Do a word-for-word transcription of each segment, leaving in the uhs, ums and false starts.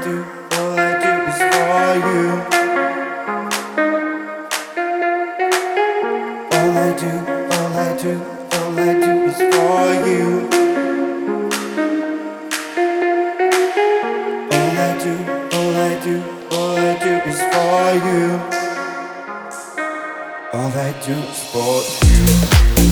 do, all I do is for you. All I do, all I do, all I do is for you. All I do, all I do, all I do is for you. All I do is for you.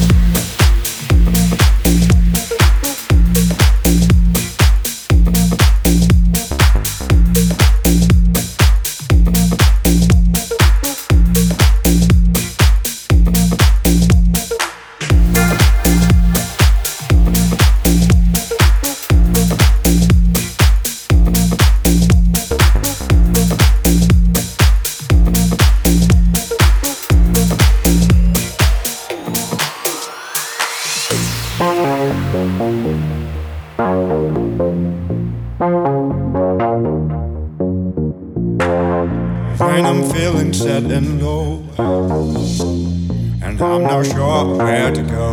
When I'm feeling sad and low, and I'm not sure where to go,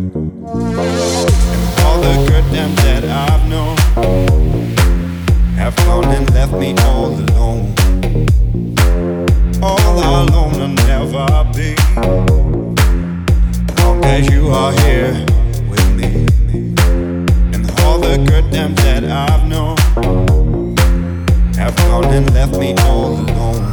and all the good times that I've known have gone and left me all alone. All alone I'll never be, long as you are here with me. And all the good times that I've known have gone and left me all alone.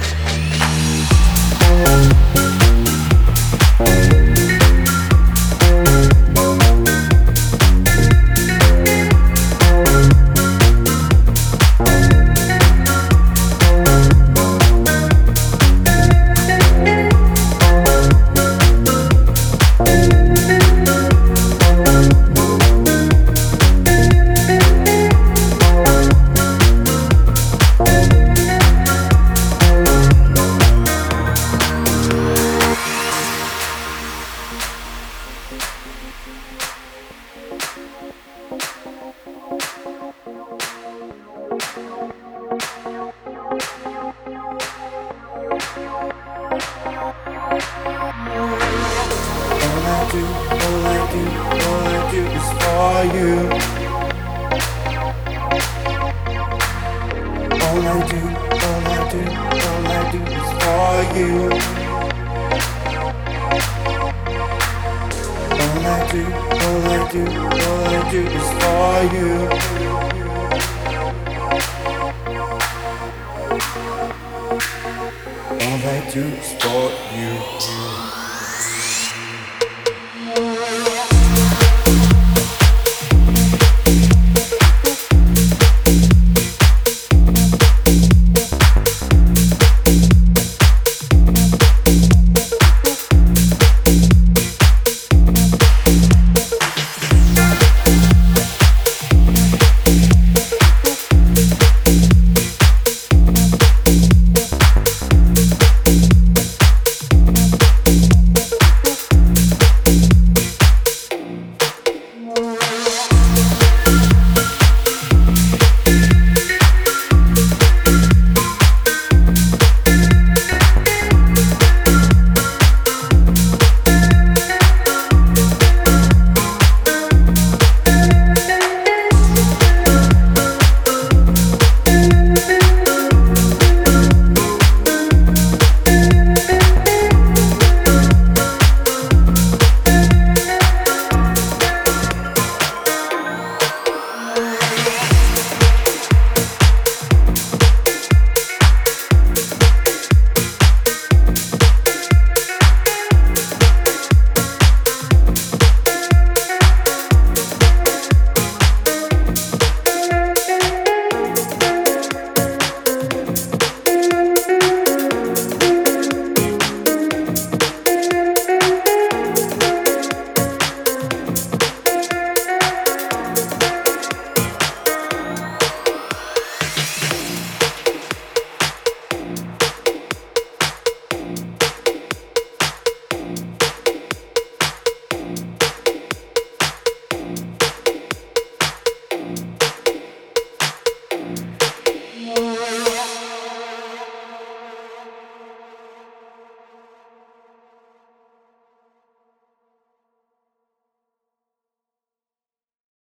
All I do, all I do, all I do is for you. All I do, all I do, all I do is for you. All I do, all I do, all I do is for you. All I do is for you.